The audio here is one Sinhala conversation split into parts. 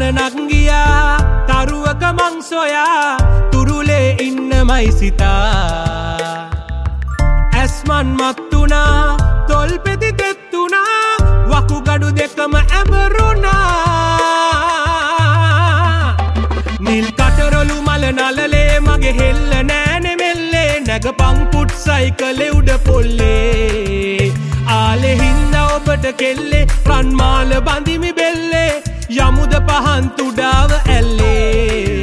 ගණනක් තරුවක මං සොයා තුරුලේ ඉන්නමයි සිතා ඇස්මන් මත්තුනා තොල්පෙති තෙත්තුනා වකුගඩු දෙකම ඇඹරුණා නිල් කටරොලු මල නලලේ මගේ හෙල්ල නෑනෙ මෙල්ලේ නැගපං පුට් සයිකලෙ උඩ පොල්ලේ ආලෙ හින්දා ඔබට කෙල්ලේ රන්මාල බඳිමි බෙල්ලේ යමුද පහන් තුඩාව ඇල්ලේ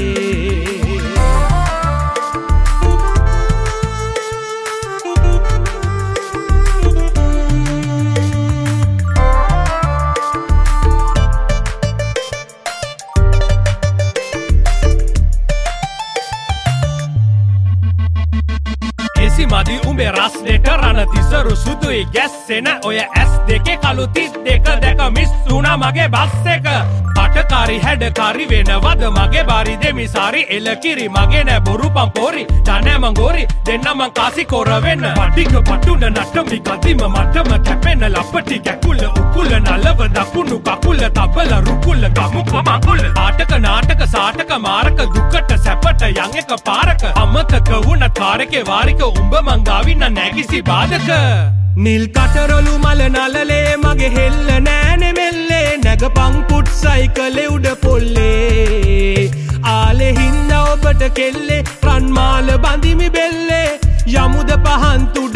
මදි උඹේ රස් දෙක රණ තිසරු සුදුයි ගැස්සෙන ඔය ඇස් දෙකේ කළු තිස් දෙක දැක මිස් වුණා මගේ බස් එක පටකාරි හැඩකාරි වෙනවද මගේ බාරි දෙමිසාරි එලකිරි මගේ නෑ බොරු පම්පෝරි දනෑ මංගෝරි දෙන්න මං කාසි කොර වෙන්න පටික පටුන නටමි කදිම මටම කැපෙන ලපටි කැකුල උකුල නලව දකුණු කකුල තබල රුකුල ගමුක මංගුල ආටක නාටක සාටක මාරක දුකට සැපට යන් එක පාරක අමතක වුණ කාරකේ වාරික උඹ මංගාවින්න නැගිසි බාධක නිල් කටරොලු මල නලලේ මගේ හෙල්ල නෑනෙ මෙල්ලේ නැගපං පුට් සයිකලෙ උඩ පොල්ලේ ආලෙ හින්දා ඔබට කෙල්ලේ රන්මාල බඳිමි බෙල්ලේ යමුද පහන් තුඩ